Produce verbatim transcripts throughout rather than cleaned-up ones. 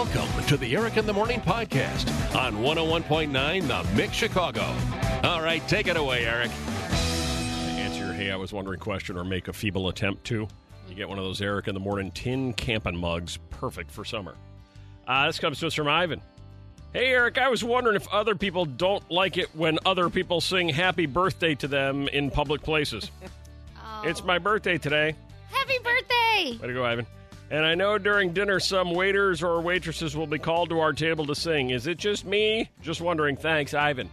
Welcome to the Eric in the Morning podcast on one oh one point nine The Mix Chicago. All right, take it away, Eric. Answer your hey, I was wondering question or make a feeble attempt to. You get one of those Eric in the Morning tin camping mugs, perfect for summer. Uh, this comes to us from Ivan. Hey, Eric, I was wondering if other people don't like it when other people sing happy birthday to them in public places. Oh. It's my birthday today. Happy birthday! Way to go, Ivan. And I know during dinner some waiters or waitresses will be called to our table to sing. Is it just me? Just wondering. Thanks, Ivan.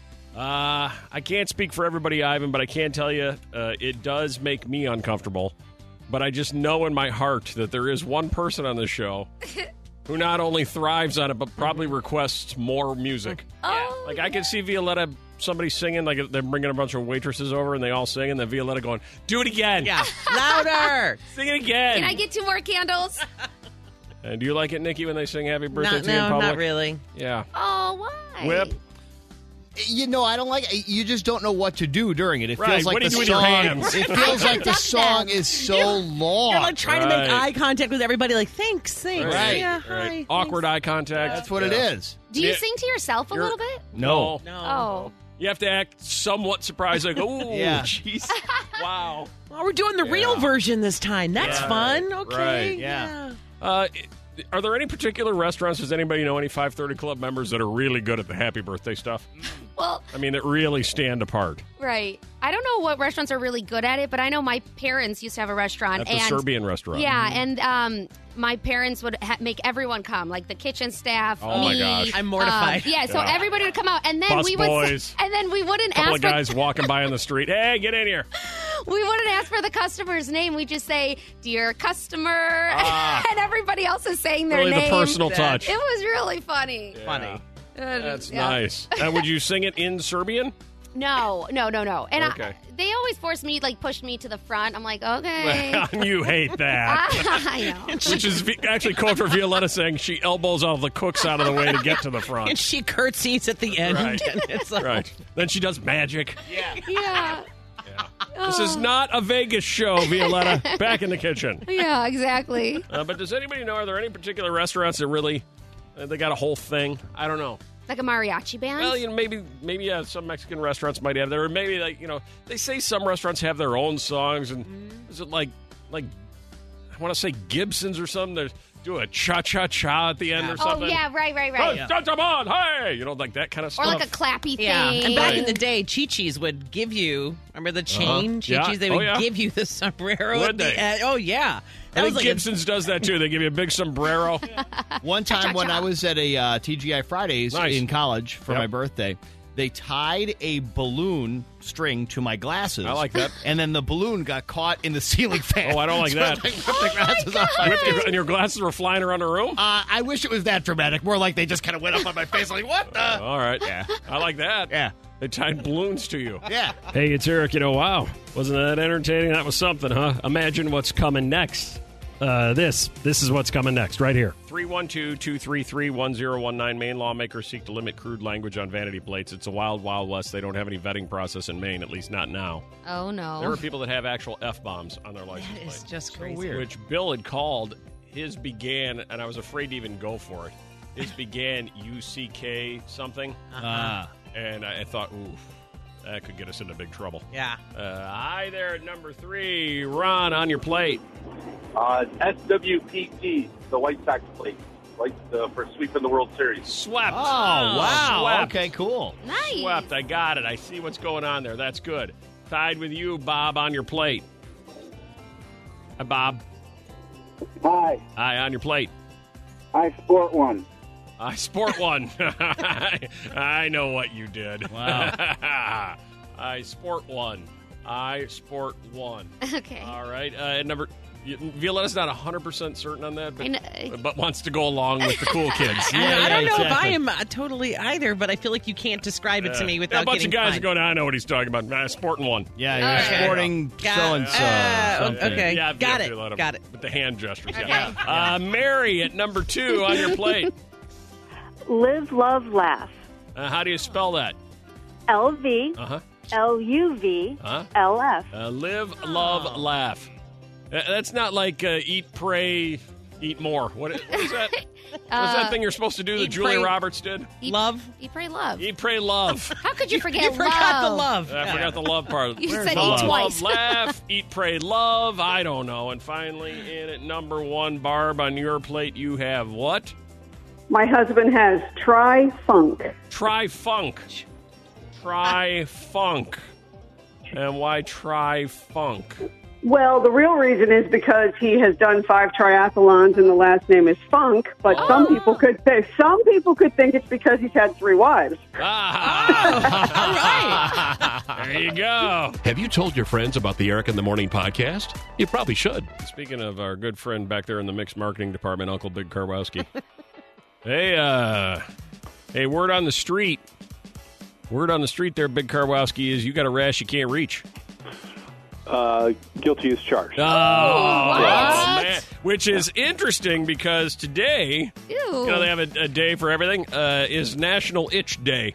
Uh, I can't speak for everybody, Ivan, but I can tell you uh, it does make me uncomfortable. But I just know in my heart that there is one person on this show who not only thrives on it, but probably requests more music. Oh, Like, I can see Violetta, somebody singing, like they're bringing a bunch of waitresses over and they all sing, and then Violetta going, do it again. Yeah, louder. Sing it again. Can I get two more candles? And do you like it, Nikki, when they sing happy birthday Not, to you in no, public? not really. Yeah. Oh, why? Whip. You know, I don't like it. You just don't know what to do during it. It Right. feels like What do the you do with your song. hands? It feels like the Duck song them. is so long. You're like trying to Right. make eye contact with everybody, like, thanks, thanks. Right. Yeah, Right. hi. Awkward eye contact. That's what it Yeah. is. Do you Yeah. sing to yourself a You're- little bit? No. No. Oh. You have to act somewhat surprised, like, oh, Yeah. jeez. Wow. Oh, we're doing the real Yeah. version this time. That's Right. fun. Okay. Right. Yeah. Uh, are there any particular restaurants, does anybody know any five thirty Club members that are really good at the happy birthday stuff? Well, I mean, that really stand apart. right. I don't know what restaurants are really good at it, but I know my parents used to have a restaurant. At the and Serbian restaurant. Yeah, and um, my parents would ha- make everyone come, like the kitchen staff, Oh, my me. gosh. I'm mortified. Um, yeah, so Yeah. everybody would come out, and then Bus we would, boys. and then we wouldn't couple ask of for guys walking by on the street. Hey, get in here. we wouldn't ask for the customer's name. We just say, "Dear customer," Ah. and everybody else is saying their Really name. the personal That- touch. It was really funny. Funny. Uh, That's yeah. nice. Now, would you sing it in Serbian? No, no, no, no. And Okay. I, they always force me, like, push me to the front. I'm like, okay. You hate that. I know. Which is vi- actually code for Violetta saying she elbows all the cooks out of the way to get to the And front. she curtsies at the end. Right. And it's like, Right. Then she does magic. Yeah. This is not a Vegas show, Violetta. Back in the kitchen. Yeah, exactly. Uh, but does anybody know, are there any particular restaurants that really, uh, they got a whole thing? I don't know. Like a mariachi band? Well, you know, maybe, maybe yeah, some Mexican restaurants might have there. Or maybe, like, you know, they say some restaurants have their own songs. And is it like, like, I want to say Gibson's or something? They do a cha-cha-cha at the end or oh, something. yeah, right, right, Hey, right. cha-cha-mon, hey! You know, like that kind of Or stuff. like a clappy Yeah. thing. And back in the day, Chi-Chi's would give you, remember the chain? Uh-huh. Yeah. Chi-Chi's, they Oh, would yeah. give you the sombrero Would at the they? end. Oh, yeah. I That was think like a- Gibson's does that too. They give you a big sombrero. One time when I was at a uh, T G I Fridays Nice. in college for Yep. my birthday, they tied a balloon string to my glasses. I like that. And then the balloon got caught in the ceiling fan. Oh, I don't like So that. I ripped the glasses off my Whipped face. your, and your glasses were flying around the room? Uh, I wish it was that dramatic. More like they just kind of went up on my face like, what the? All right. Yeah. I like that. Yeah. They tied balloons to you. Yeah. Hey, it's Eric. You know, wow. Wasn't that entertaining? That was something, huh? Imagine what's coming next. Uh, this. This is what's coming next, right here. three one two, two three three, one zero one nine. Maine lawmakers seek to limit crude language on vanity plates. It's a wild, wild west. They don't have any vetting process in Maine, at least not now. Oh, no. There are people that have actual F-bombs on their license That is plate. just crazy. weird. Which Bill had called. His began, and I was afraid to even go for it. His began U C K something. Ah. And I, I thought, oof, that could get us into big trouble. Yeah. Uh, hi there at number three. Ron, on your plate. Uh, S W P T, the White Sox plate, like uh, for sweeping the World Series. Swept. Oh, wow. Swept. Okay, cool. Nice. Swept. I got it. I see what's going on there. That's good. Tied with you, Bob, on your plate. Hi, Bob. Hi, Hi, on your plate. I sport one. I sport one. I know what you did. Wow. I sport one. I sport one. Okay. All right. Uh, number. Violetta's not one hundred percent certain on that, I know. but, but wants to go along with the cool kids. I, I don't know if I exactly. am uh, totally either, but I feel like you can't describe it to me without a bunch getting of guys fined. are going, I know what he's talking about. Nah, sporting one. Yeah, you're Okay. sporting Got- so-and-so. uh, something. okay. Yeah, Got yeah, it. Violetta, Got it. With the hand gestures. Okay. Yeah. Uh, Mary at number two on your plate. Live, love, laugh. Uh, how do you spell that? L V Uh huh. L U V Uh-huh. L F. Uh, live, love, laugh. Uh, that's not like uh, eat, pray, Eat more. What, what is that? What's Uh, that thing you're supposed to do that eat, Julia pray- Roberts did? Eat, Love. Eat, pray, love. Eat, pray, love. How could you forget You love? forgot the love. I forgot the love part. You Where's said the eat love? twice. Love, laugh, eat, pray, love. I don't know. And finally, in at number one, Barb, on your plate, you have what? My husband has Tri-Funk. Tri-Funk. Tri-Funk. And why Tri-Funk? Well, the real reason is because he has done five triathlons and the last name is Funk. But Oh. some people could say some people could think it's because he's had three wives. Ah. There you go. Have you told your friends about the Eric in the Morning podcast? You probably should. Speaking of our good friend back there in the mixed marketing department, Uncle Big Karwowski. hey, uh, hey, word on the street. Word on the street there, Big Karwowski, is you got a rash you can't reach. Uh, guilty as charged. Oh, what? man. Which is interesting because today, Ew. you know, they have a, a day for everything, uh, is National Itch Day.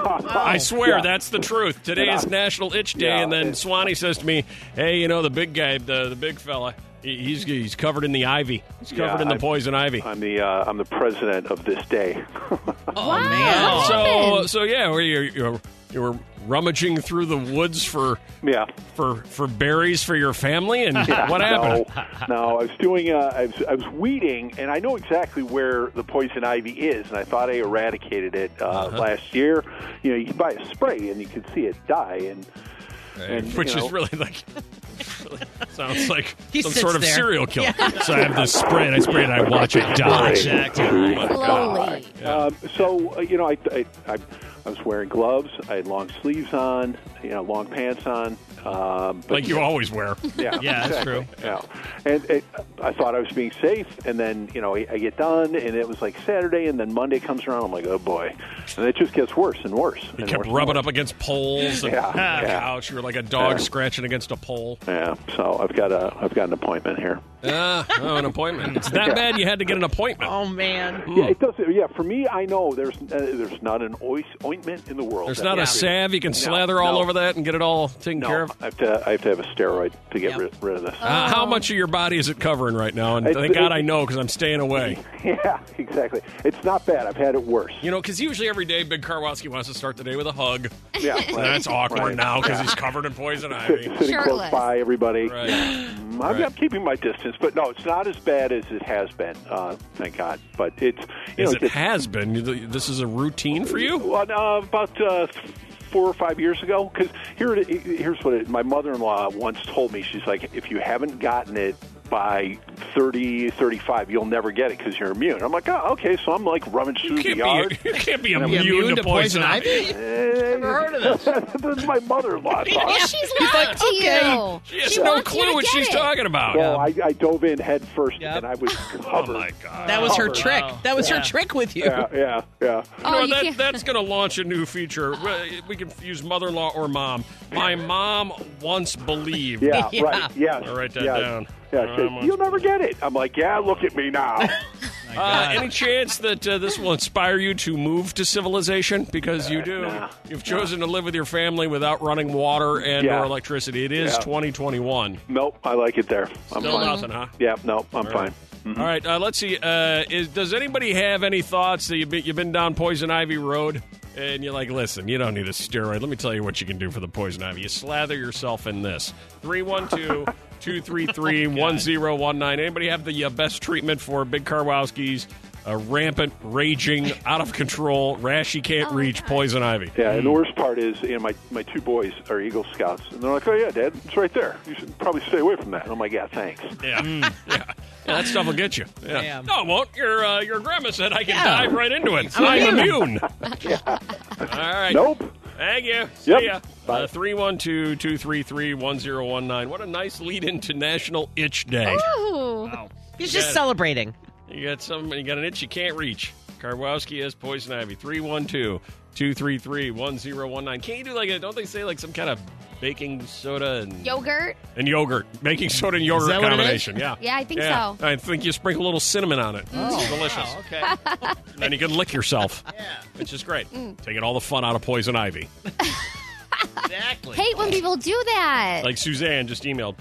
I swear, Yeah. that's the truth. Today Yeah. is National Itch Day, Yeah, and then it- Swanee says to me, hey, you know, the big guy, the, the big fella, he- he's he's covered in the ivy. He's covered Yeah, in the I'm- poison ivy. I'm the uh, I'm the president of this day. Oh, Wow. man. What So, happened? so yeah, were you, you, were, you were rummaging through the woods for yeah. for, for berries for your family, and what happened? No, no, I was doing. Uh, I was I was weeding, and I know exactly where the poison ivy is, and I thought I eradicated it uh, Uh-huh. last year. You know, you can buy a spray, and you can see it die, and and, Which you know, is really like really sounds like He some sits sort of there. serial killer. So I have this spray, and I spray it, and I watch it die. Exactly. Slowly. Um, so uh, you know, I, I I I was wearing gloves. I had long sleeves on. You know, long pants on. Um, but Like you always wear. Yeah, Yeah, that's exactly. true. Yeah, and it, I thought I was being safe, and then you know I, I get done, and it was like Saturday, and then Monday comes around. I'm like, oh boy, and it just gets worse and worse. You and kept worse and rubbing worse. up against poles and Yeah, the yeah. couch. You were like a dog Yeah. scratching against a pole. Yeah, so I've got a I've got an appointment here. Ah, oh, an appointment. It's that bad you had to get an appointment. Oh, man. Yeah, it does. Yeah, for me, I know there's uh, there's not an ois- ointment in the world. There's that not a will- salve you can No, slather all no. over that and get it all taken No, care of? I have to I have to have a steroid to get Yep. rid, rid of this. Uh, how much of your body is it covering right now? And It's- thank God it- I know because I'm staying away. Yeah, exactly. It's not bad. I've had it worse. You know, because usually every day Big Karwowski wants to start the day with a hug. Yeah, And right, that's awkward right. now because Yeah. he's covered in poison Sit- ivy. sitting close Shirtless. by everybody. Right. I'm, Right. I'm keeping my distance, but no, it's not as bad as it has been. Uh, thank God. But it's you As know it it's- has been. This is a routine for you? Well, uh, about uh, four or five years ago. Because here, it, here's what it, my mother-in-law once told me. She's like, if you haven't gotten it by thirty, thirty-five, you'll never get it because you're immune. I'm like, oh, okay. So I'm like rummaging You through the can't, yard. be, you can't be You immune, immune to to poison poison ivy. Never heard of this. This is my mother-in-law talk. She's lying to you. She has She no wants you clue to what get she's it. talking about. So I, I dove in head first, Yep. and I was Oh, covered. my God. That was her Covered. trick. Wow. That was Yeah. her trick with you. Yeah, yeah, yeah. You Oh, know, you that, can't- that's going to launch a new feature. We can use mother-in-law or mom. My mom once believed. Yeah, Yeah. right. Yes. I'll write that yes. down. Yeah, Uh, she- I'm on- you'll never get it. I'm like, yeah, look at me now. Uh, any chance that uh, this will inspire you to move to civilization? Because you do. nah, You've chosen to live with your family without running water and Yeah. or electricity. It is Yeah. twenty twenty-one. Nope, I like it there. I'm Still fine. nothing, huh? Yeah, nope, I'm All fine. right. All right, uh, let's see. Uh, is, does anybody have any thoughts that you've been, you've been down Poison Ivy Road and you're like, listen, you don't need a steroid. Let me tell you what you can do for the Poison Ivy. You slather yourself in this. three one two, two three three, one zero one nine. Anybody have the uh, best treatment for Big Karwowski's uh, rampant, raging, out of control, rash you can't Oh, my reach God. Poison Ivy? Yeah, and the worst part is, you know, my, my two boys are Eagle Scouts, and they're like, oh, yeah, Dad, it's right there. You should probably stay away from that. And I'm like, yeah, thanks. Yeah. yeah. Yeah, that stuff will get you. Yeah. Damn. No, it won't. Your, uh, your grandma said I can Yeah. dive right into it. I'm I'm immune. immune. All right. Nope. Thank you. See Yep. ya. Bye. Uh, three one two, two three three, one zero one nine. What a nice lead into National Itch Day. Ooh. He's Yeah. just celebrating. You got some. You got an itch you can't reach. Karwowski has Poison Ivy. three one two, two three three, one zero one nine. Can't you do like a, don't they say like some kind of baking soda and Yogurt. and yogurt? Baking soda and yogurt that what it combination. Yeah. Yeah, I think Yeah. so. I think you sprinkle a little cinnamon on it. It's delicious. Oh, okay. Then you can lick yourself. Yeah. Which is great. Taking all the fun out of Poison Ivy. Exactly. Hate when people do that. Like Suzanne just emailed.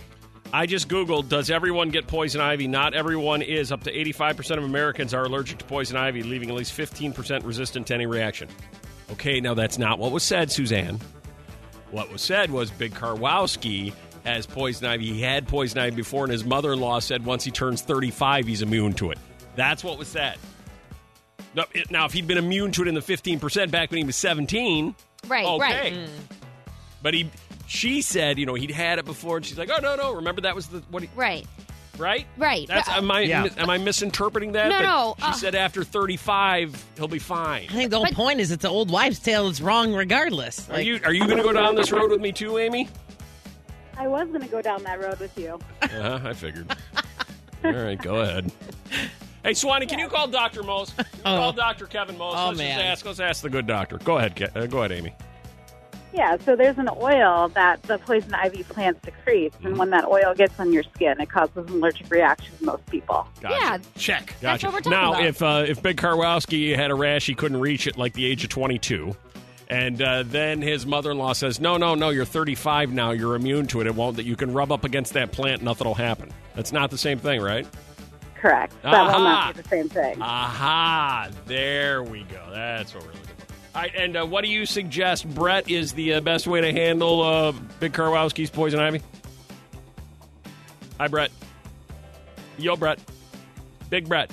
I just Googled, does everyone get poison ivy? Not everyone is. Up to eighty-five percent of Americans are allergic to poison ivy, leaving at least fifteen percent resistant to any reaction. Okay, now that's not what was said, Suzanne. What was said was Big Karwowski has poison ivy. He had poison ivy before, and his mother-in-law said once he turns thirty-five, he's immune to it. That's what was said. Now, it, now if he'd been immune to it in the fifteen percent back when he was seventeen, Right, okay. right. Mm. But he... She said, you know, he'd had it before, and she's like, "Oh no, no! Remember that was the what? He, right, right, right." That's uh, am I yeah. am I misinterpreting that? No, that no. She uh, said after thirty-five, he'll be fine. I think the whole But- point is it's an old wives' tale. It's wrong regardless. Are you are you going to go down this road with me too, Amy? I was going to go down that road with you. Uh-huh, I figured. All right, go ahead. Hey, Swanee, can you call Doctor Mose? Oh. Call Doctor Kevin Mose. Oh, let's man. just ask. Let's ask the good doctor. Go ahead, Ke- uh, go ahead, Amy. Yeah, so there's an oil that the poison ivy plant secretes, and when that oil gets on your skin, it causes an allergic reaction to most people. Gotcha. Yeah. Check. That's Gotcha. what we're talking now, about. if uh, if Big Karwowski had a rash he couldn't reach at like the age of twenty-two, and uh, then his mother-in-law says, "No, no, no, you're thirty-five now. You're immune to it. It won't. That you can rub up against that plant, nothing will happen." That's not the same thing, right? Correct. That Aha. will not be the same thing. Aha! There we go. That's what we're looking for. All right, and uh, what do you suggest, Brett, is the uh, best way to handle uh, Big Karwowski's poison ivy? Hi, Brett. Yo, Brett. Big Brett.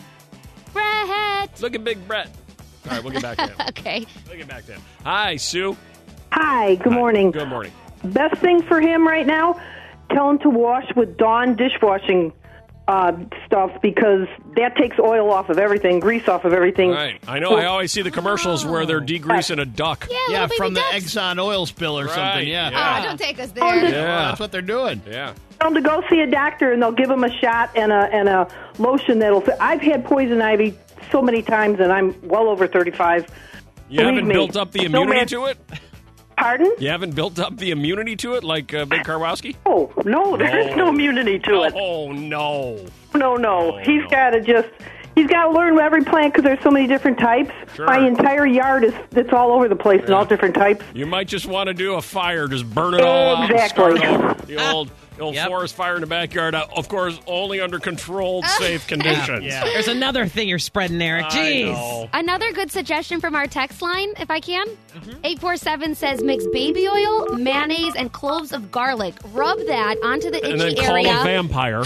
Brett. Look at Big Brett. All right, we'll get back to him. Okay. We'll get back to him. Hi, Sue. Hi, good Hi. morning. Good morning. Best thing for him right now, tell him to wash with Dawn dishwashing uh, stuff because that takes oil off of everything, grease off of everything. Right. I know. I always see the commercials where they're degreasing a duck. Yeah, Yeah, little from baby the ducks. Exxon oil spill or Right, something. Yeah. yeah. Oh, don't take us Oh, there. just- Yeah. Well, that's what they're doing. Yeah. Tell him to go see a doctor and they'll give him a shot and a and a lotion that'll fit. I've had poison ivy so many times and I'm well over thirty-five. You Believe haven't me. built up the No immunity man- to it? Pardon? You haven't built up the immunity to it like uh, Big Karwowski? Oh, no, there is no immunity to it. Oh, no. No, no. Oh, he's no. got to just, he's got to learn every plant because there's so many different types. Sure. My entire yard is, it's all over the place and all different types. You might just want to do a fire, just burn it all Exactly. out and start over. The old, the old Yep. forest fire in the backyard, uh, of course, only under controlled, safe conditions. Yeah. There's another thing you're spreading, Eric. I Jeez. know. Another good suggestion from our text line, if I can. Mm-hmm. eight four seven says mix baby oil, mayonnaise, and cloves of garlic. Rub that onto the And then itchy call area. a vampire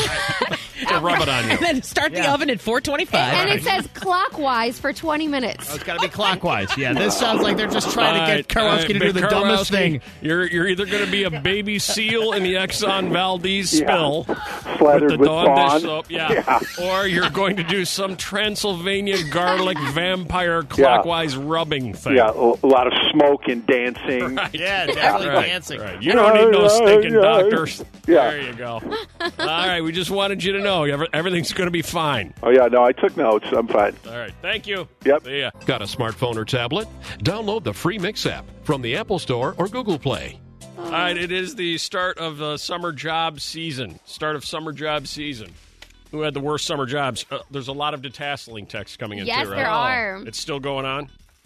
to rub it on you. And then start the Yeah. oven at four twenty-five. And it says clockwise for twenty minutes. Oh, it's got to be clockwise. Yeah, this sounds like they're just trying All to right, get Karwowski all right, to do Big the dumbest Karwowski, thing. You're you're either going to be a baby seal in the Exxon Valdez spill Slathered with the with Dawn Dawn. dish soap, yeah. Yeah. or you're going to do some Transylvania garlic vampire clockwise rubbing thing. Yeah, a a lot of smoke and dancing. Right. Yeah, definitely Right, dancing. right. You don't need no stinking Yeah. doctors. Yeah. There you go. All right, we just wanted you to know every- everything's going to be fine. Oh, yeah, no, I took notes. I'm fine. All right, thank you. Yep. See ya. Got a smartphone or tablet? Download the free Mix app from the Apple Store or Google Play. All right, it is the start of the summer job season. Start of summer job season. Who had the worst summer jobs? Uh, there's a lot of detasseling texts coming in, Yes, too, right? there are. It's still going on?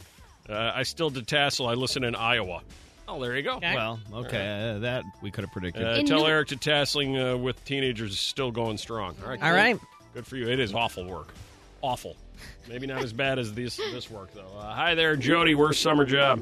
Uh, I still detassel. I listen in Iowa. Oh, there you go. Okay. Well, okay, uh, that we could have predicted. Uh, In tell New- Eric detasseling uh, with teenagers is still going strong. All right. All good. right. Good for you. It is awful work. Awful. Maybe not as bad as this this work, though. Uh, hi there, Jody. Worst summer job?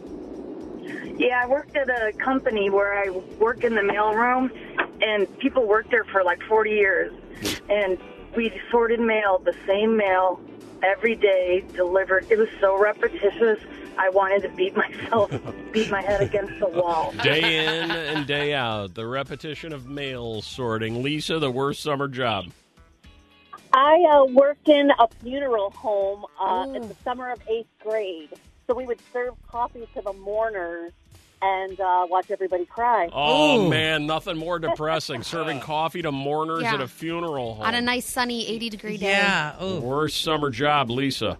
Yeah, I worked at a company where I work in the mailroom, and people worked there for like forty years. And we sorted mail, the same mail, every day, delivered. It was so repetitious, I wanted to beat myself, beat my head against the wall. Day in and day out. The repetition of mail sorting. Lisa, the worst summer job? I uh, worked in a funeral home uh, Ooh. in the summer of eighth grade. So we would serve coffee to the mourners and uh, watch everybody cry. Oh, Ooh. man, nothing more depressing. Serving coffee to mourners Yeah. at a funeral home. On a nice sunny eighty degree day. Yeah. Ooh. Worst summer job, Lisa.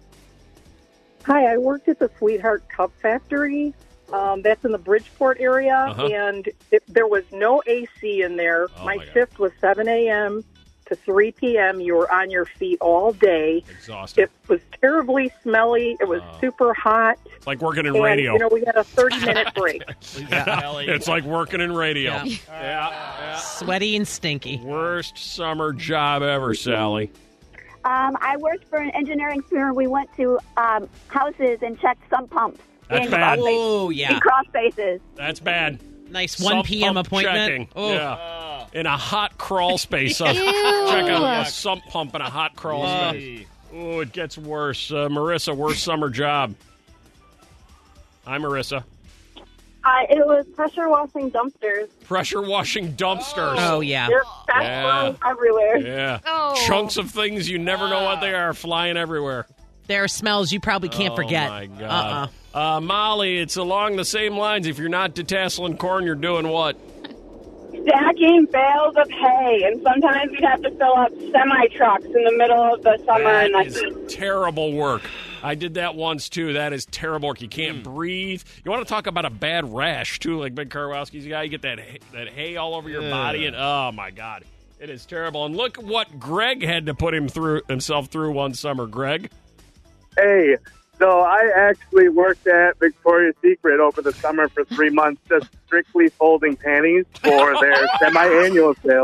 Hi, I worked at the Sweetheart Cup Factory. Um, that's in the Bridgeport area, Uh-huh. and it, there was no A C in there. Oh, my my God. shift was seven a.m. to three p.m. You were on your feet all day. Exhausted. It was terribly smelly. It was Uh, super hot. It's like working in and, radio. You know, we had a thirty-minute break. It's like working in radio. Yeah. Yeah. yeah. Sweaty and stinky. Worst summer job ever, Sally. Um, I worked for an engineering firm. We went to um, houses and checked sump pumps. That's in bad. cross Oh, spaces- yeah. In cross spaces. That's bad. Nice Sump one p.m. pump appointment. checking. Oh. Yeah. In a hot crawl space. Ew. Check out a sump pump in a hot crawl space. Oh, it gets worse. Uh, Marissa, worst summer job. Hi, Marissa. Uh, it was pressure washing dumpsters. Pressure washing dumpsters. Oh, yeah. They're fast Yeah. flying everywhere. Yeah. Oh. Chunks of things you never know what they are flying everywhere. There are smells you probably can't oh, forget. my God. Uh-uh. Uh, Molly, it's along the same lines. If you're not detasseling corn, you're doing what? Stacking bales of hay, and sometimes we'd have to fill up semi-trucks in the middle of the summer. That and like, is terrible work. I did that once, too. That is terrible work. You can't breathe. You want to talk about a bad rash, too, like Big Karwowski's guy. You get that hay, that hay all over your body, and oh, my God. It is terrible. And look what Greg had to put him through himself through one summer. Greg? Hey, so I actually worked at Victoria's Secret over the summer for three months, just strictly folding panties for their semi-annual sale.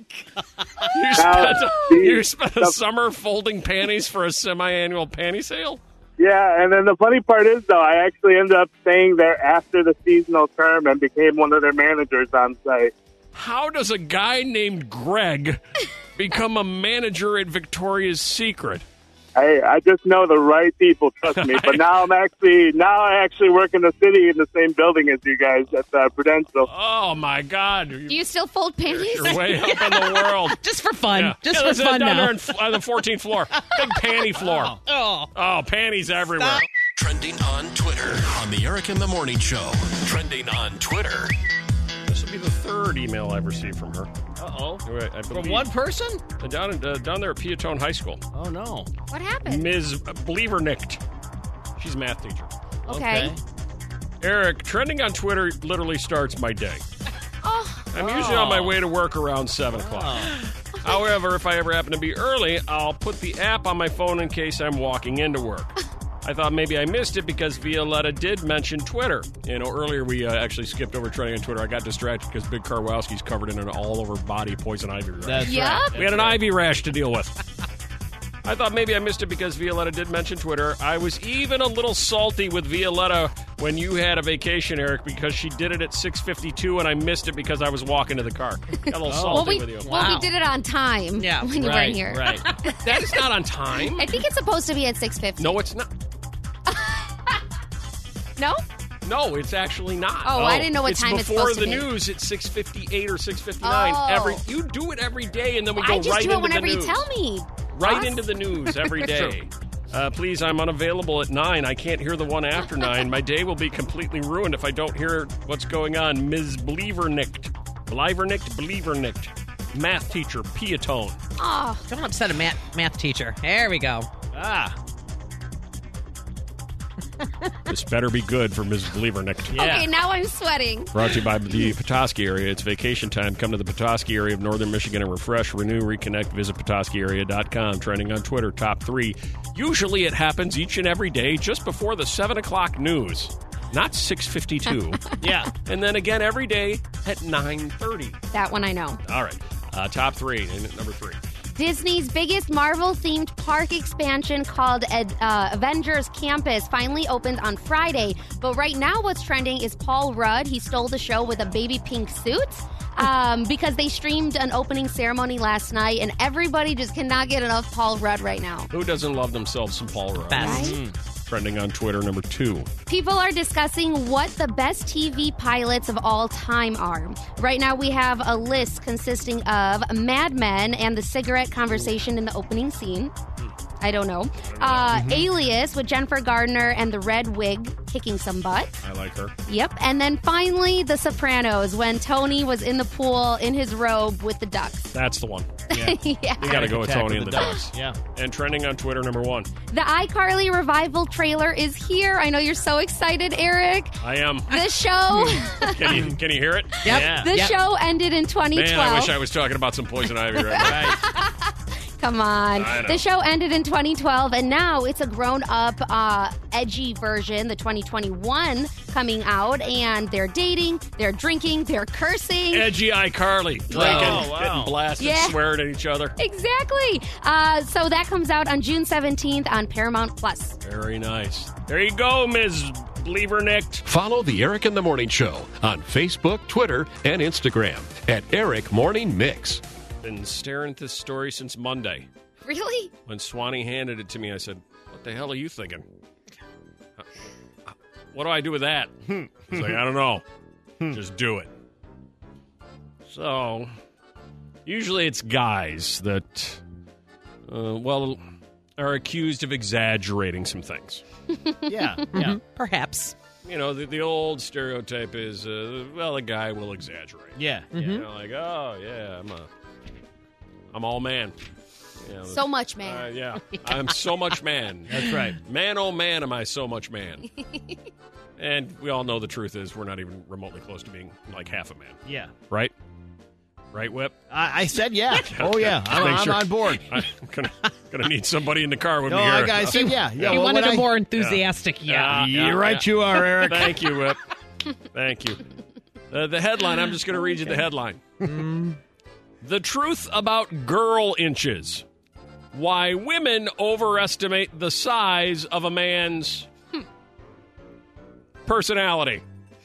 You Now, spent, a, the- you spent a the- summer folding panties for a semi-annual panty sale? Yeah, and then the funny part is, though, I actually ended up staying there after the seasonal term and became one of their managers on site. How does a guy named Greg become a manager at Victoria's Secret? Hey, I just know the right people, trust me. But now I'm actually now I actually work in the city in the same building as you guys at uh, Prudential. Oh my God! Do you still fold panties? You're way up in the world. Just for fun. Yeah. Just Yeah, for that's it, fun down now. there on f- on the fourteenth floor. Big panty floor. Oh. Oh, panties everywhere. Trending on Twitter on the Eric in the Morning Show. Trending on Twitter. This will be the third email I've received from her. Uh-oh. I- I From believe- one person? Uh, Down, uh, down there at Piatone High School. Oh, no. What happened? Miz Blevernicht. She's a math teacher. Okay. Eric, trending on Twitter literally starts my day. Oh. I'm usually on my way to work around seven o'clock. However, if I ever happen to be early, I'll put the app on my phone in case I'm walking into work. I thought maybe I missed it because Violetta did mention Twitter. You know, earlier we uh, actually skipped over trending on Twitter. I got distracted because Big Karwowski's covered in an all-over-body poison ivy rash. That's Yep. right. We had an ivy rash to deal with. I thought maybe I missed it because Violetta did mention Twitter. I was even a little salty with Violetta when you had a vacation, Eric, because she did it at six fifty-two and I missed it because I was walking to the car. Got a little salty Well, we, with you. well, we did it on time Yeah, when you right, weren't here. right. That is not on time. I think it's supposed to be at six fifty. No, it's not. No? No, it's actually not. Oh, I didn't know what it's time it's before supposed to the be. news. It's six fifty-eight or six fifty-nine. Oh. Every you do it every day, and then we go I just right do it into whenever the you news. tell me. Right boss. into the news every day. Uh, please, I'm unavailable at nine. I can't hear the one after nine. My day will be completely ruined if I don't hear what's going on. Miz Blevernicht. Blevernicht, Blevernicht. Math teacher, Piatone. Oh. Don't upset a math, math teacher. There we go. Ah. This better be good for Miz Blevernicht. Okay, now I'm sweating. Brought to you by the Petoskey area. It's vacation time. Come to the Petoskey area of northern Michigan and refresh, renew, reconnect. Visit Petoskey area dot com. Trending on Twitter, top three. Usually it happens each and every day just before the seven o'clock news. Not six fifty-two. Yeah. And then again every day at nine thirty. That one I know. All right. Uh, top three. And number three. Disney's biggest Marvel-themed park expansion called uh, Avengers Campus finally opened on Friday. But right now what's trending is Paul Rudd. He stole the show with a baby pink suit um, because they streamed an opening ceremony last night, and everybody just cannot get enough Paul Rudd right now. Who doesn't love themselves some Paul Rudd? Best. Right? Trending on Twitter, number two. People are discussing what the best T V pilots of all time are. Right now, we have a list consisting of Mad Men and the cigarette conversation in the opening scene. I don't know. Uh, Mm-hmm. Alias with Jennifer Gardner and the red wig kicking some butt. I like her. Yep. And then finally, The Sopranos when Tony was in the pool in his robe with the ducks. That's the one. Yeah. You got to go with Attack Tony of and the the Ducks. Yeah. And trending on Twitter, number one. The iCarly revival trailer is here. I know you're so excited, Eric. I am. The show. Can you can you hear it? Yep. Yeah. The Yep. show ended in twenty twelve. Man, I wish I was talking about some poison ivy right now. Come on. I know. The show ended in twenty twelve, and now it's a grown-up, uh, edgy version, the twenty twenty-one, coming out, and they're dating, they're drinking, they're cursing. Edgy iCarly. Drinking, Oh, wow. getting blasted, Yeah. swearing at each other. Exactly. Uh, so that comes out on June seventeenth on Paramount Plus. Very nice. There you go, Miz Liebernicht. Follow the Eric in the Morning Show on Facebook, Twitter, and Instagram at Eric Morning Mix. Been staring at this story since Monday. Really? When Swanee handed it to me, I said, what the hell are you thinking? Uh, uh, What do I do with that? He's like, I don't know. Just do it. So, usually it's guys that, uh, well, are accused of exaggerating some things. Yeah, yeah. Perhaps. You know, the, the old stereotype is, uh, well, a guy will exaggerate. Yeah. You know, like, oh, yeah, I'm a, I'm all man. You know, So much man. Uh, yeah, I'm so much man. That's right. Man, oh man, am I so much man. And we all know the truth is we're not even remotely close to being like half a man. Yeah. Right? Right, Whip? I, I said yeah. Oh, yeah. Just I'm, make I'm sure. on board. I'm gonna, gonna need somebody in the car with No, me here. I, I said yeah. yeah he well, wanted when a I- more enthusiastic yeah. Yeah, You're yeah, right, yeah. you are, Eric. Thank you, Whip. Thank you. Uh, the headline, I'm just going to read you the headline. The truth about girl inches. Why women overestimate the size of a man's personality.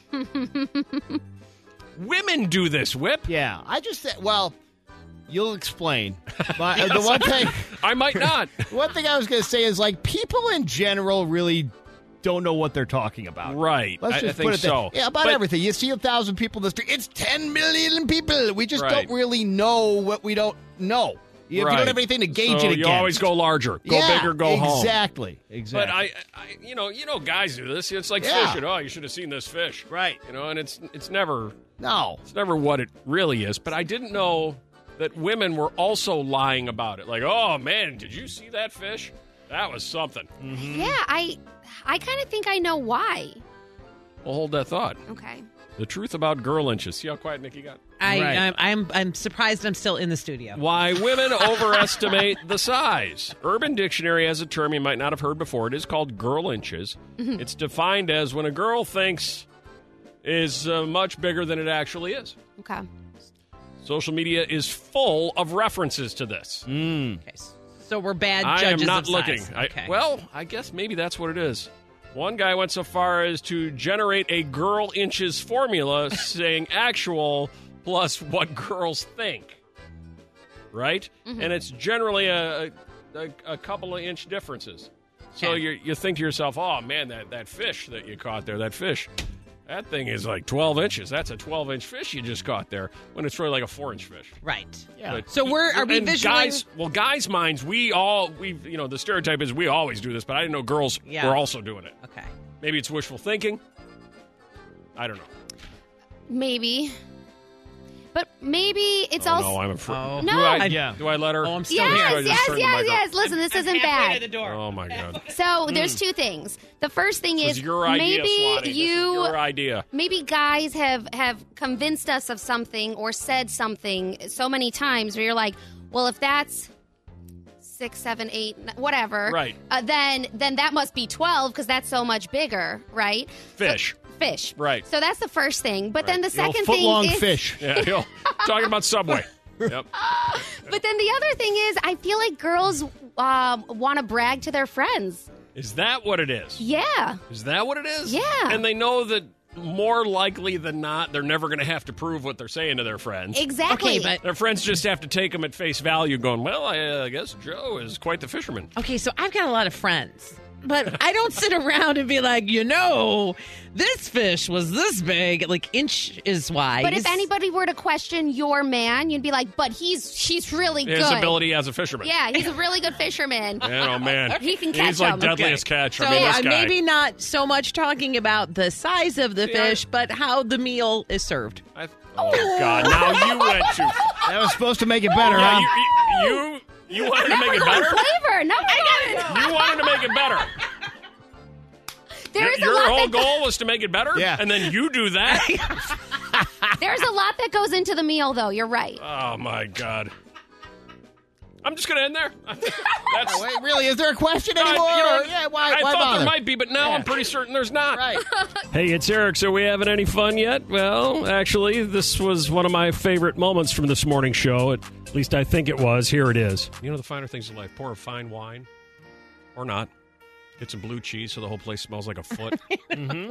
Women do this, Whip. Yeah, I just said, well, you'll explain. But uh, the one thing, I might not. one thing I was going to say is like people in general really don't know what they're talking about. Right. Let's I- I just think put it there. so. Yeah, about But- everything. You see a thousand people in the street. It's ten million people. We just Right. don't really know what we don't know. If you Right. don't have anything to gauge so it you against. always go larger. Go Yeah, bigger, go home. Exactly. Exactly. But I, I, you know, you know, guys do this. It's like Yeah. fishing. Oh, you should have seen this fish. Right. You know, and it's it's never No. it's never what it really is. But I didn't know that women were also lying about it. Like, oh man, did you see that fish? That was something. Yeah, I I kind of think I know why. Well, hold that thought. Okay. The truth about girl inches. See how quiet Nikki got? I, Right. I'm, I'm I'm surprised I'm still in the studio. Why women overestimate the size. Urban Dictionary has a term you might not have heard before. It is called girl inches. It's defined as when a girl thinks is uh, much bigger than it actually is. Okay. Social media is full of references to this. Mm. Okay, so we're bad I judges am not of looking. size. I, Okay. well, I guess maybe that's what it is. One guy went so far as to generate a girl inches formula saying actual plus what girls think. Right? Mm-hmm. And it's generally a, a, a couple of inch differences. So Okay. you you think to yourself, oh, man, that, that fish that you caught there, that fish, that thing is like twelve inches. That's a twelve-inch fish you just caught there when it's really like a four-inch fish. Right. Yeah. But- So we're are we and visually? guys, well, guys' minds, we all, we, you know, the stereotype is we always do this, but I didn't know girls Yeah. were also doing it. Okay. Maybe it's wishful thinking. I don't know. Maybe. But maybe it's oh, also. no, I'm afraid. Oh. No. Do I, Yeah. do I let her? Oh, I'm still Yes, here. Do I just yes, turn the yes, mic yes. off? Listen, this I'm isn't halfway bad. to the door. Oh my god! So there's two things. The first thing This is is your idea, maybe Swanee. This is you your idea. maybe guys have have convinced us of something or said something so many times where you're like, well, if that's six, seven, eight, n- whatever, Right. Uh, then then that must be twelve because that's so much bigger, right? Fish. So- fish, Right. So that's the first thing. But then the You know, second thing foot-long is fish. Yeah, you know, talking about Subway. Yep. But then the other thing is, I feel like girls um, want to brag to their friends. Is that what it is? Yeah. Is that what it is? Yeah. And they know that more likely than not, they're never going to have to prove what they're saying to their friends. Exactly. Okay, but Their friends just have to take them at face value, going, well, I uh, guess Joe is quite the fisherman. Okay, so I've got a lot of friends, but I don't sit around and be like, you know, this fish was this big, like inch is wide. But if anybody were to question your man, you'd be like, but he's he's really His good. ability as a fisherman. Yeah, he's a really good fisherman. Man, oh, man. He can catch He's like them. deadliest catch. So I mean, this I'm guy. maybe not so much talking about the size of the Yeah. fish, but how the meal is served. I, oh, God. Now you went to... That was supposed to make it better, Yeah, huh? you, you, you wanted to Now make we're it going better? flavor. No, I You wanted to make it better. There is Your a lot whole that goal was to make it better? Yeah. And then you do that? there's a lot that goes into the meal, though. You're right. Oh, my God. I'm just going to end there. That's, Wait, really? Is there a question Uh, anymore? you know, Or- yeah, why, I why thought bother? there might be, but now Yeah. I'm pretty certain there's not. Right. Hey, it's Eric. So we having any fun yet? Well, actually, this was one of my favorite moments from this morning show. At least I think it was. Here it is. You know the finer things in life. Pour a fine wine. Or not. Get some blue cheese so the whole place smells like a foot. mm-hmm.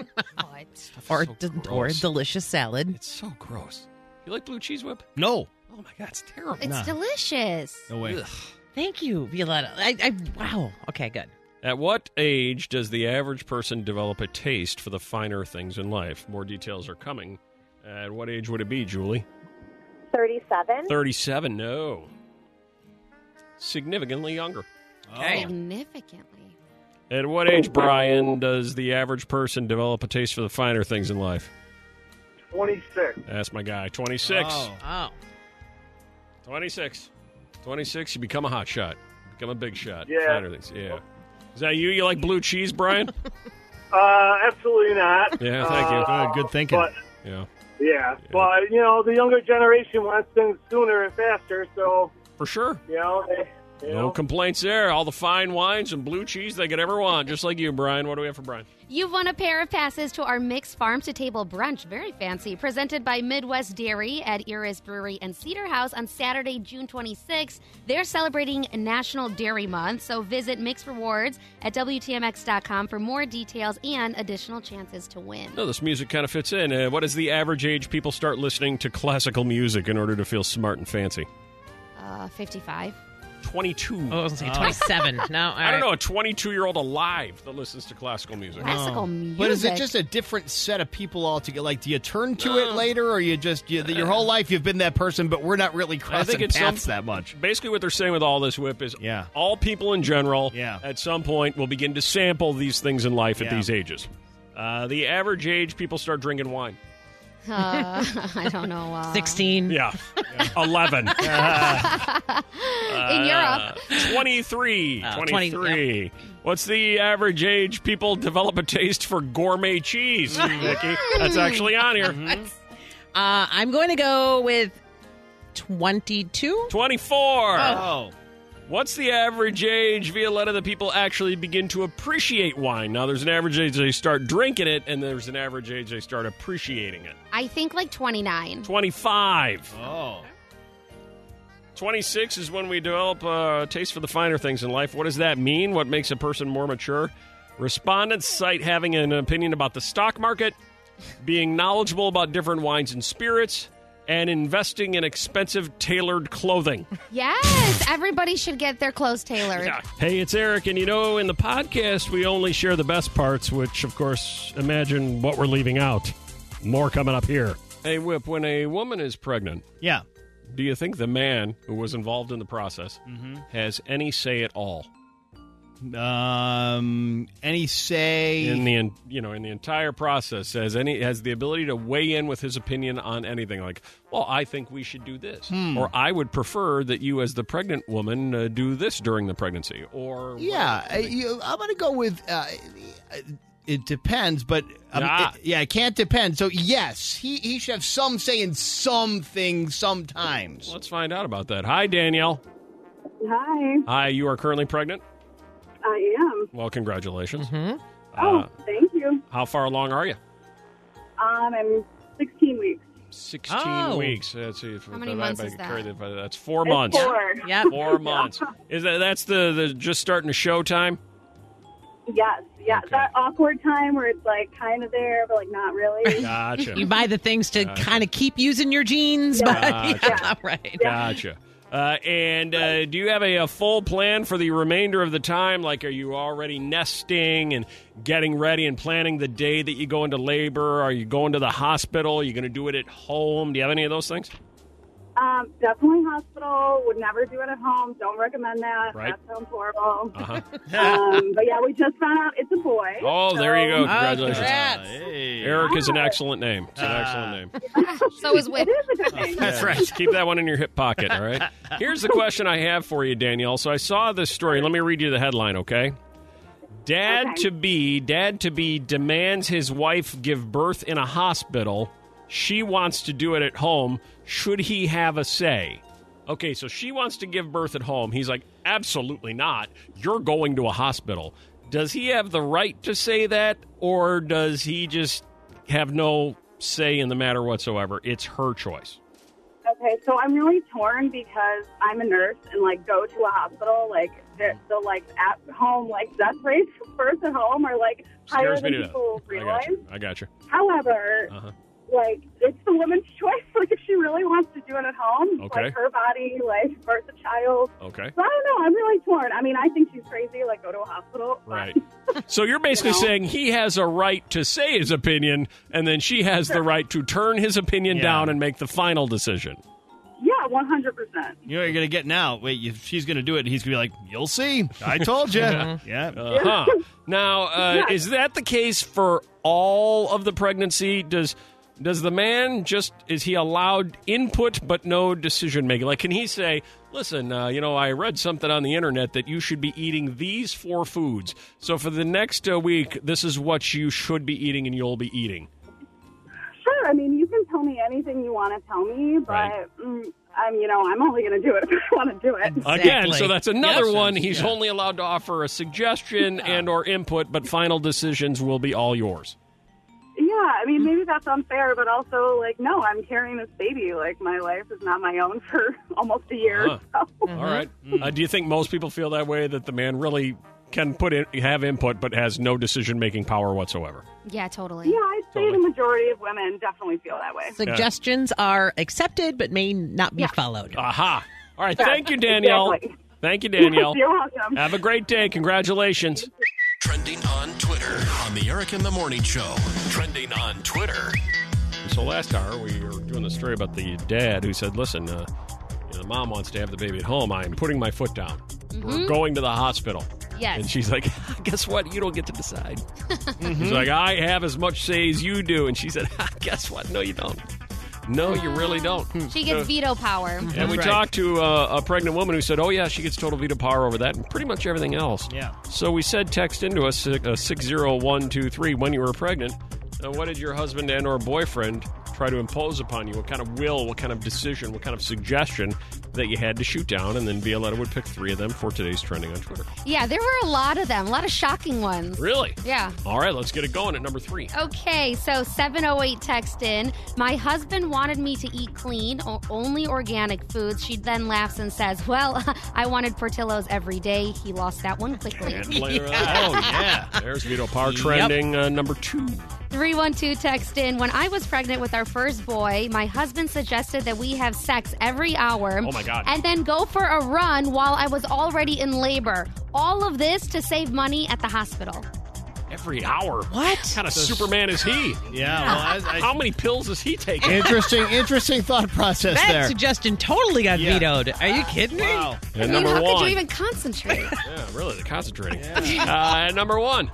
Or, so d- or a gross. delicious salad. It's so gross. You like blue cheese whip? No. Oh, my God. It's terrible. It's Nah. delicious. No way. Ugh. Thank you, Violetta. I, I wow. Okay, good. At what age does the average person develop a taste for the finer things in life? More details are coming. At what age would it be, Julie? thirty-seven. thirty-seven, no. Significantly younger. Significantly. At what age, Brian, does the average person develop a taste for the finer things in life? twenty-six. That's my guy. twenty-six. Oh. Oh. twenty-six. twenty-six, you become a hot shot. You become a big shot. Yeah. Finer things. Yeah. Is that you? You like blue cheese, Brian? Uh, absolutely not. Yeah, thank you. Uh, Good, good thinking. But, Yeah. yeah, but, you know, the younger generation wants things sooner and faster, so, For sure. you know, they, you No know. complaints there. All the fine wines and blue cheese they could ever want, just like you, Brian. What do we have for Brian? You've won a pair of passes to our mixed farm-to-table brunch, very fancy, presented by Midwest Dairy at Iris Brewery and Cedar House on Saturday, June twenty-sixth. They're celebrating National Dairy Month, so visit Mixed Rewards at W T M X dot com for more details and additional chances to win. No, this music kind of fits in. Uh, what is the average age people start listening to classical music in order to feel smart and fancy? Uh, fifty-five. twenty-two. Oh, I was going to say twenty-seven. No, all I don't right. know, a twenty-two-year-old alive that listens to classical music. Classical music. But is it just a different set of people altogether? Like, do you turn to it No. later, or you just you, your whole life you've been that person, but we're not really I crossing think it's paths some, that much? Basically, what they're saying with all this whip is Yeah. all people in general Yeah. at some point will begin to sample these things in life at Yeah. these ages. Uh, the average age people start drinking wine. Uh, I don't know. Uh, sixteen. Yeah. eleven. In Europe. twenty-three. Uh, twenty-three. What's the average age people develop a taste for gourmet cheese, Vicky? That's actually on here. Uh, I'm going to go with twenty-two. twenty-four. Oh. What's the average age, Violetta, that people actually begin to appreciate wine? Now, there's an average age they start drinking it, and there's an average age they start appreciating it. I think like twenty-nine. twenty-five. Oh. twenty-six is when we develop a taste for the finer things in life. What does that mean? What makes a person more mature? Respondents cite having an opinion about the stock market, being knowledgeable about different wines and spirits, and investing in expensive tailored clothing. Yes, everybody should get their clothes tailored. Yeah. Hey, it's Eric, and you know, in the podcast, we only share the best parts, which, of course, imagine what we're leaving out. More coming up here. Hey, Whip, when a woman is pregnant, Yeah. do you think the man who was involved in the process has any say at all Um. Any say? in the en- you know in the entire process? Has any has the ability to weigh in with his opinion on anything? Like, well, I think we should do this, or I would prefer that you, as the pregnant woman, uh, do this during the pregnancy, or Yeah, uh, you, I'm going to go with. Uh, it depends, but um, Ah. it- yeah, it can't depend. So yes, he he should have some say in some things sometimes. Let's find out about that. Hi, Danielle. Hi, Hi, you are currently pregnant. I am. Well, congratulations. Mm-hmm. Oh, Uh, thank you. how far along are you? Um, I'm sixteen weeks. Sixteen Oh. weeks. Let's see if How many if months I is can that? carry that- That's four It's months. four. Yep. Four months. Is that that's the, the just starting to show time? Yes, yeah, Okay. that awkward time where it's like kind of there, but like not really. Gotcha. You buy the things to Gotcha. kind of keep using your jeans, but Gotcha. yeah, right. Gotcha. Uh, and uh, do you have a, a full plan for the remainder of the time? Like, are you already nesting and getting ready and planning the day that you go into labor? Are you going to the hospital? Are you going to do it at home? Do you have any of those things? Um, definitely hospital. Would never do it at home. Don't recommend that. Right. That sounds horrible. Uh-huh. um, but yeah, we just found out it's a boy. Oh, there you go. so- Congratulations. congrats. Eric is an excellent name. It's an excellent name. So is Whip. It is a good thing. That's right. Keep that one in your hip pocket, all right? Here's the question I have for you, Danielle. So I saw this story. Let me read you the headline, okay? Dad Okay. to be, dad to be demands his wife give birth in a hospital. She wants to do it at home. Should he have a say? Okay, so she wants to give birth at home. He's like, absolutely not. You're going to a hospital. Does he have the right to say that, or does he just have no say in the matter whatsoever? It's her choice. Okay, so I'm really torn because I'm a nurse and, like, go to a hospital, like, the, the like, at-home, like, death rates for birth at home are, like, higher Scares me than to people death. I realize. got you. I got you. However, Uh-huh. like, it's the woman's choice. Like, if she really wants to do it at home, Okay. like, her body, like, birth a child. Okay. So I don't know. I'm really torn. I mean, I think she's crazy. Like, go to a hospital. Right. So you're basically You know? saying he has a right to say his opinion, and then she has the right to turn his opinion Yeah. down and make the final decision. Yeah, one hundred percent. You know what you're going to get now? Wait, if she's going to do it, he's going to be like, you'll see. I told you. Yeah. Uh-huh. Now, uh, Yeah. is that the case for all of the pregnancy? Does does the man just, is he allowed input but no decision making? Like, can he say, listen, uh, you know, I read something on the internet that you should be eating these four foods. So for the next uh, week, this is what you should be eating and you'll be eating. Sure. I mean, you can tell me anything you want to tell me, but Right. mm, I'm, you know, I'm only going to do it if I want to do it. Again, so that's another Yes. one. He's Yeah. only allowed to offer a suggestion and or input, but final decisions will be all yours. Yeah, I mean, maybe that's unfair, but also, like, no, I'm carrying this baby. Like, my life is not my own for almost a year. Uh-huh. So. All right. Uh, do you think most people feel that way, that the man really can put in, have input but has no decision-making power whatsoever? Yeah, totally. Yeah, I'd say Totally. the majority of women definitely feel that way. Suggestions are accepted but may not be Yeah. followed. Aha. All right. Yeah, Thank you, Danielle. exactly. Thank you, Danielle. You're welcome. Have a great day. Congratulations. Trending on Twitter on the Eric in the Morning Show. Trending on Twitter. So last hour, we were doing the story about the dad who said, listen, uh, you know, the mom wants to have the baby at home. I'm putting my foot down. We're going to the hospital. Yes. And she's like, guess what? You don't get to decide. He's like, I have as much say as you do. And she said, guess what? No, you don't. No, you really don't. She gets veto power. And we Right. talked to uh, a pregnant woman who said, oh, yeah, she gets total veto power over that and pretty much everything else. Yeah. So we said, text into us, uh, six zero one two three, when you were pregnant. Uh, what did your husband and or boyfriend try to impose upon you? What kind of will, what kind of decision, what kind of suggestion that you had to shoot down? And then Violetta would pick three of them for today's Trending on Twitter. Yeah, there were a lot of them, a lot of shocking ones. Really? Yeah. All right, let's get it going at number three. Okay, so seven oh eight text in. My husband wanted me to eat clean, o- only organic foods. She then laughs and says, well, I wanted Portillo's every day. He lost that one quickly. And play her out. Oh, yeah. There's veto power trending uh, number two. three one two text in. When I was pregnant with our first boy, my husband suggested that we have sex every hour. Oh, my God. And then go for a run while I was already in labor. All of this to save money at the hospital. Every hour. What? What kind of Superman is he? Yeah. Well, I, I, How many pills is he taking? interesting, interesting thought process That there. suggestion totally got Yeah. vetoed. Are you kidding me? Wow. And I mean, number how one. could you even concentrate? Yeah, really, they're concentrating. Uh, and number one.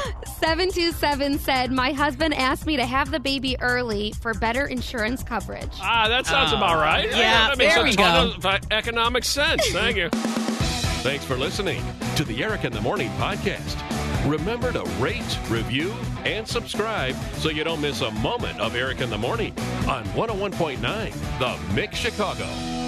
seven two seven said, my husband asked me to have the baby early for better insurance coverage. Ah, that sounds about right. yeah, that makes there a we ton of uh, economic sense. Thank you. Thanks for listening to the Eric in the Morning podcast. Remember to rate, review, and subscribe so you don't miss a moment of Eric in the Morning on one oh one point nine The Mix Chicago.